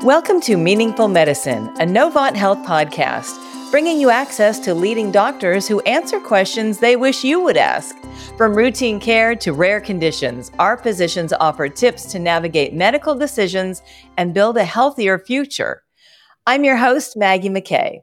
Welcome to Meaningful Medicine, a Novant Health podcast, bringing you access to leading doctors who answer questions they wish you would ask. From routine care to rare conditions, our physicians offer tips to navigate medical decisions and build a healthier future. I'm your host, Maggie McKay.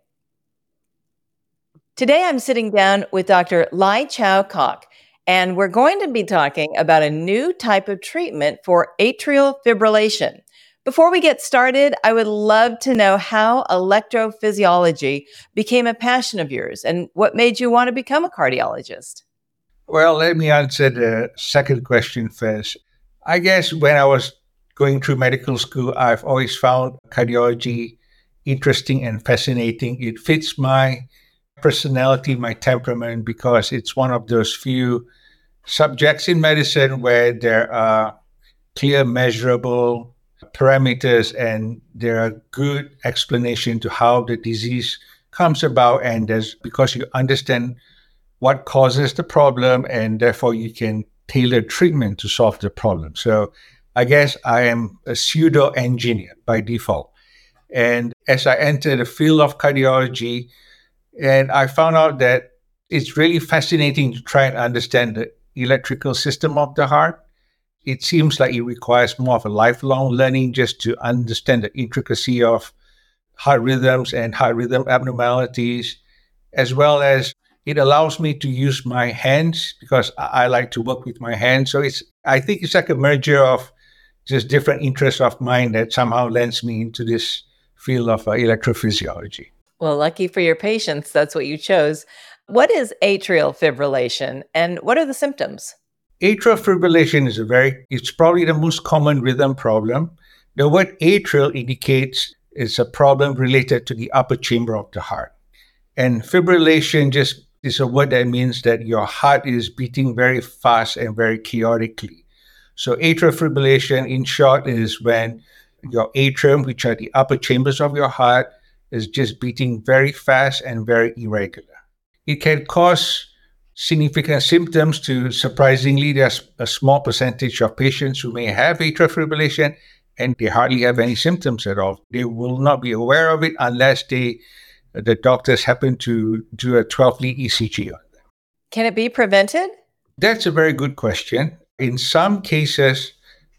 Today, I'm sitting down with Dr. Lai Chow Kok, and we're going to be talking about a new type of treatment for atrial fibrillation. Before we get started, I would love to know how electrophysiology became a passion of yours and what made you want to become a cardiologist. Well, let me answer the second question first. I guess when I was going through medical school, I've always found cardiology interesting and fascinating. It fits my personality, my temperament, because it's one of those few subjects in medicine where there are clear, measurable parameters and there are good explanation to how the disease comes about, and there's because you understand what causes the problem and therefore you can tailor treatment to solve the problem. So I guess I am a pseudo engineer by default. And as I entered the field of cardiology, and I found out that it's really fascinating to try and understand the electrical system of the heart. It seems like it requires more of a lifelong learning just to understand the intricacy of heart rhythms and heart rhythm abnormalities, as well as it allows me to use my hands because I like to work with my hands. So I think it's like a merger of just different interests of mine that somehow lends me into this field of electrophysiology. Well, lucky for your patients, that's what you chose. What is atrial fibrillation and what are the symptoms? Atrial fibrillation it's probably the most common rhythm problem. The word atrial indicates it's a problem related to the upper chamber of the heart. And fibrillation just is a word that means that your heart is beating very fast and very chaotically. So atrial fibrillation, in short, is when your atrium, which are the upper chambers of your heart, is just beating very fast and very irregular. It can cause significant symptoms to, surprisingly, there's a small percentage of patients who may have atrial fibrillation and they hardly have any symptoms at all. They will not be aware of it unless the doctors happen to do a 12-lead ECG on them. Can it be prevented? That's a very good question. In some cases,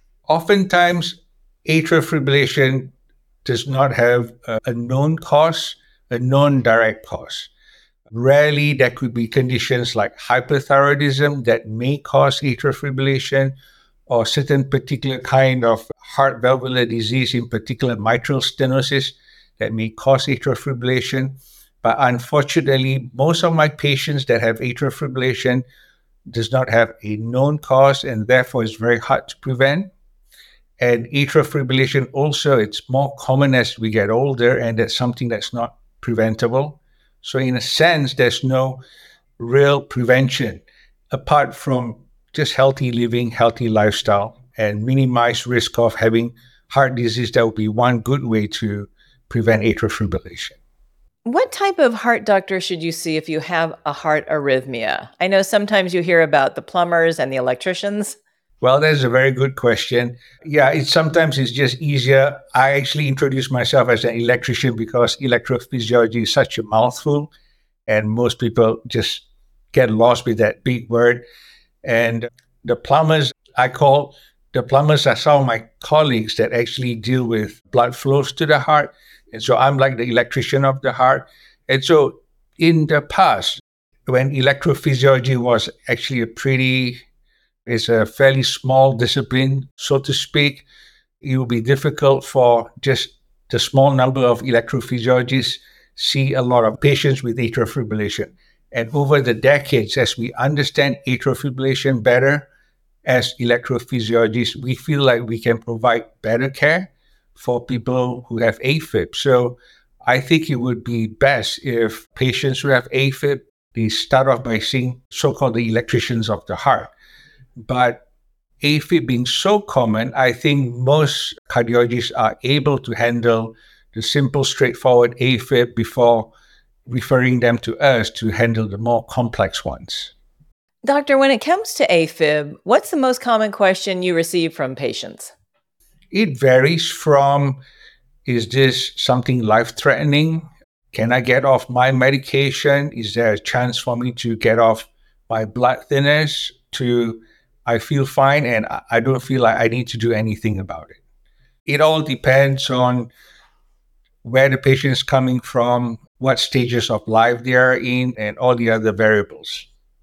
oftentimes atrial fibrillation does not have a known cause, a known direct cause. Rarely, there could be conditions like hyperthyroidism that may cause atrial fibrillation or certain particular kind of heart valvular disease, in particular mitral stenosis, that may cause atrial fibrillation. But unfortunately, most of my patients that have atrial fibrillation does not have a known cause and therefore is very hard to prevent. And atrial fibrillation also, it's more common as we get older, and that's something that's not preventable. So in a sense, there's no real prevention apart from just healthy living, healthy lifestyle, and minimize risk of having heart disease. That would be one good way to prevent atrial fibrillation. What type of heart doctor should you see if you have a heart arrhythmia? I know sometimes you hear about the plumbers and the electricians. Well, that's a very good question. Yeah, sometimes it's just easier. I actually introduce myself as an electrician because electrophysiology is such a mouthful, and most people just get lost with that big word. And the plumbers, are some of my colleagues that actually deal with blood flows to the heart. And so I'm like the electrician of the heart. And so in the past, when electrophysiology was actually it's a fairly small discipline, so to speak. It will be difficult for just the small number of electrophysiologists see a lot of patients with atrial fibrillation. And over the decades, as we understand atrial fibrillation better as electrophysiologists, we feel like we can provide better care for people who have AFib. So I think it would be best if patients who have AFib, they start off by seeing so-called the electricians of the heart. But AFib being so common, I think most cardiologists are able to handle the simple, straightforward AFib before referring them to us to handle the more complex ones. Doctor, when it comes to AFib, what's the most common question you receive from patients? It varies from is this something life-threatening? Can I get off my medication? Is there a chance for me to get off my blood thinners? To I feel fine and I don't feel like I need to do anything about it. It all depends on where the patient is coming from, what stages of life they are in, and all the other variables.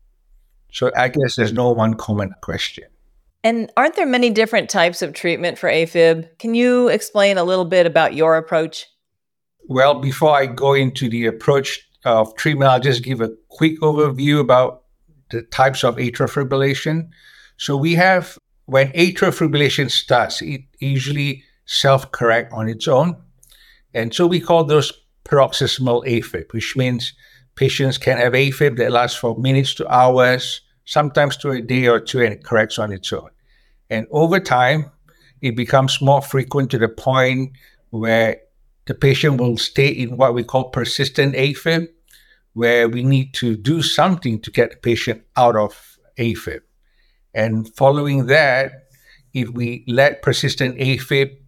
So I guess there's no one common question. And aren't there many different types of treatment for AFib? Can you explain a little bit about your approach? Well, before I go into the approach of treatment, I'll just give a quick overview about the types of atrial fibrillation. So we have, when atrial fibrillation starts, it usually self-correct on its own. And so we call those paroxysmal AFib, which means patients can have AFib that lasts for minutes to hours, sometimes to a day or two, and it corrects on its own. And over time, it becomes more frequent to the point where the patient will stay in what we call persistent AFib, where we need to do something to get the patient out of AFib. And following that, if we let persistent AFib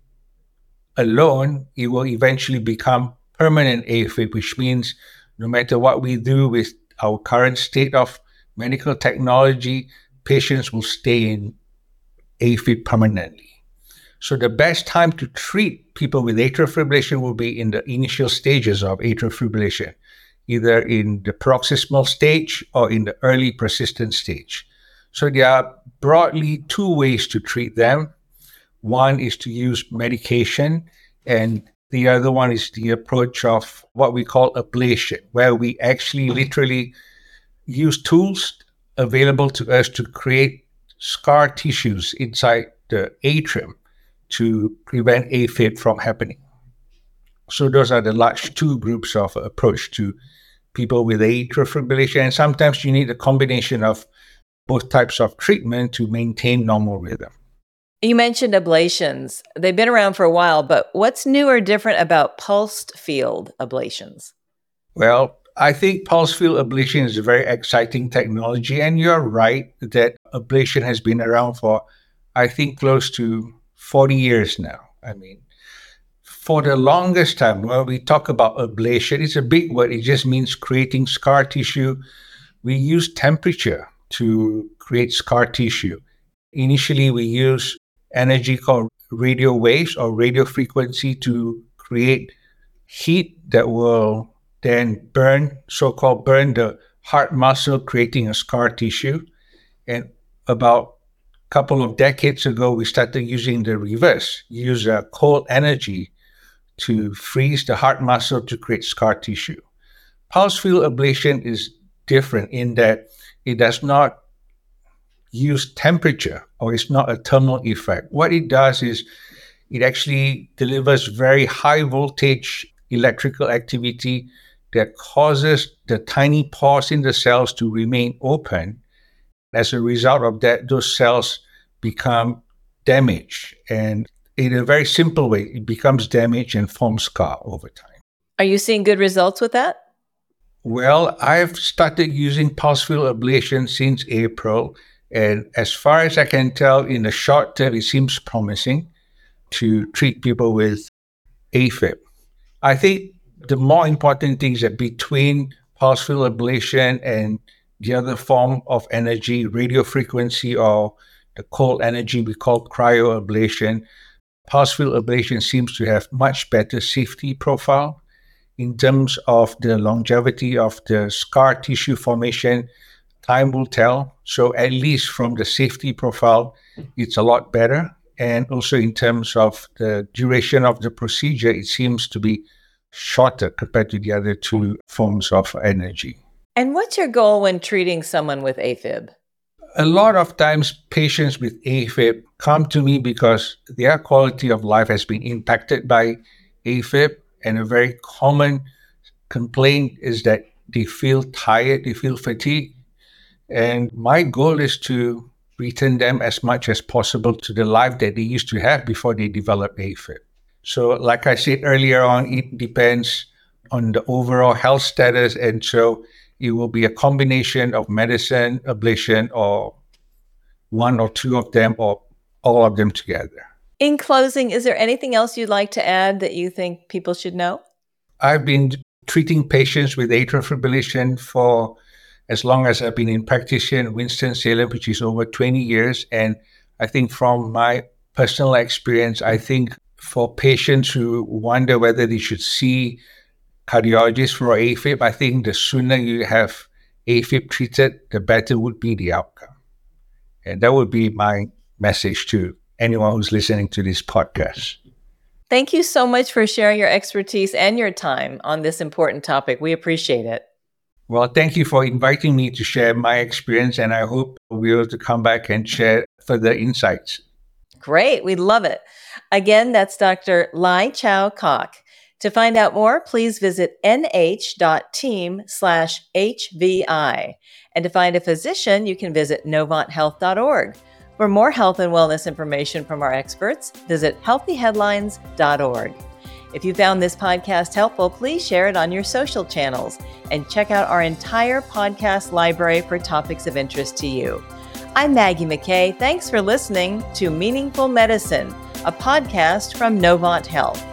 alone, it will eventually become permanent AFib, which means no matter what we do with our current state of medical technology, patients will stay in AFib permanently. So the best time to treat people with atrial fibrillation will be in the initial stages of atrial fibrillation, either in the paroxysmal stage or in the early persistent stage. So there are broadly two ways to treat them. One is to use medication, and the other one is the approach of what we call ablation, where we actually literally use tools available to us to create scar tissues inside the atrium to prevent AFib from happening. So those are the large two groups of approach to people with atrial fibrillation. And sometimes you need a combination of both types of treatment to maintain normal rhythm. You mentioned ablations. They've been around for a while, but what's new or different about pulsed field ablations? Well, I think pulse field ablation is a very exciting technology. And you're right that ablation has been around for, I think, close to 40 years now. I mean, for the longest time, when we talk about ablation, it's a big word. It just means creating scar tissue. We use temperature to create scar tissue. Initially, we use energy called radio waves or radio frequency to create heat that will then burn the heart muscle, creating a scar tissue. And about a couple of decades ago, we started using the reverse, use cold energy to freeze the heart muscle to create scar tissue. Pulse field ablation is different in that it does not use temperature, or it's not a thermal effect. What it does is it actually delivers very high voltage electrical activity that causes the tiny pores in the cells to remain open. As a result of that, those cells become damaged. And in a very simple way, it becomes damaged and forms scar over time. Are you seeing good results with that? Well, I've started using pulse field ablation since April. And as far as I can tell, in the short term, it seems promising to treat people with AFib. I think the more important thing is that between pulse field ablation and the other form of energy, radio frequency, or the cold energy we call cryoablation, pulse field ablation seems to have much better safety profile in terms of the longevity of the scar tissue formation. Time will tell. So at least from the safety profile, it's a lot better. And also in terms of the duration of the procedure, it seems to be shorter compared to the other two forms of energy. And what's your goal when treating someone with AFib? A lot of times patients with AFib come to me because their quality of life has been impacted by AFib. And a very common complaint is that they feel tired, they feel fatigued. And my goal is to return them as much as possible to the life that they used to have before they developed AFib. So like I said earlier on, it depends on the overall health status. And so it will be a combination of medicine, ablation, or one or two of them, or all of them together. In closing, is there anything else you'd like to add that you think people should know? I've been treating patients with atrial fibrillation for as long as I've been in practice in Winston-Salem, which is over 20 years. And I think from my personal experience, I think for patients who wonder whether they should see cardiologists for AFib, I think the sooner you have AFib treated, the better would be the outcome. And that would be my message to anyone who's listening to this podcast. Thank you so much for sharing your expertise and your time on this important topic. We appreciate it. Well, thank you for inviting me to share my experience, and I hope we'll be able to come back and share further insights. Great. We love it. Again, that's Dr. Lai Chow Kok. To find out more, please visit nh.team/HVI. And to find a physician, you can visit novanthealth.org. For more health and wellness information from our experts, visit healthyheadlines.org. If you found this podcast helpful, please share it on your social channels and check out our entire podcast library for topics of interest to you. I'm Maggie McKay. Thanks for listening to Meaningful Medicine, a podcast from Novant Health.